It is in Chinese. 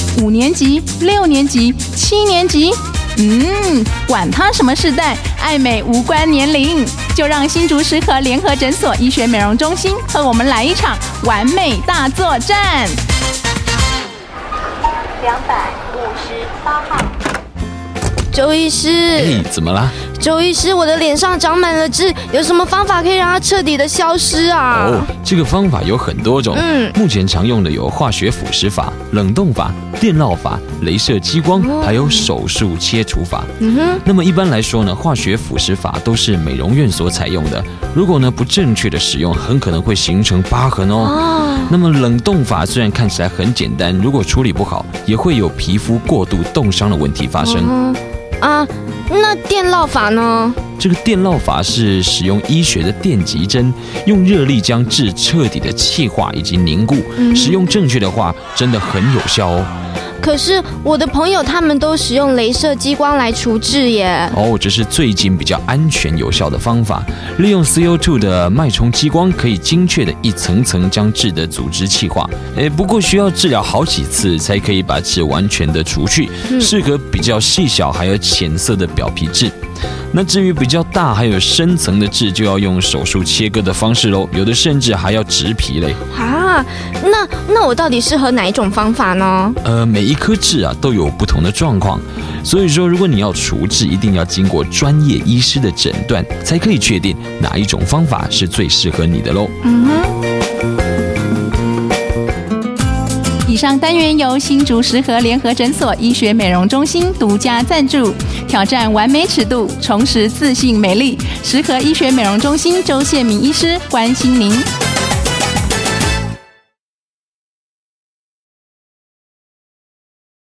5年级、6年级、7年级，管他什么世代，爱美无关年龄，就让新竹石河联合诊所医学美容中心和我们来一场完美大作战。 258号。 周医师， 怎么啦？ 周医师，我的脸上长满了痣，有什么方法可以让它彻底的消失啊？ 这个方法有很多种。目前常用的有化学腐蚀法、冷冻法、电烙法、雷射激光，还有手术切除法。那么一般来说呢，化学腐蚀法都是美容院所采用的，如果呢不正确的使用，很可能会形成疤痕哦。那么冷冻法虽然看起来很简单，如果处理不好，也会有皮肤过度冻伤的问题发生。 那电烙法呢？ 这个电烙法是使用医学的电极针，用热力将痣彻底的气化以及凝固。使用正确的话，真的很有效哦。 可是我的朋友他们都使用雷射激光来除痣耶。 这是最近比较安全有效的方法。利用 CO2 的脉冲激光，可以精确的一层层将痣的组织气化。不过需要治疗好几次才可以把痣完全的除去，适合比较细小还有浅色的表皮痣。那至于比较大还有深层的痣，就要用手术切割的方式咯，有的甚至还要植皮嘞。 那我到底适合哪一种方法呢？ 每一颗痣都有不同的状况，所以说如果你要除痣，一定要经过专业医师的诊断，才可以确定哪一种方法是最适合你的咯。 以上单元由新竹石河联合诊所医学美容中心独家赞助，挑战完美尺度，重拾自信美丽。石河医学美容中心周宪明医师关心您。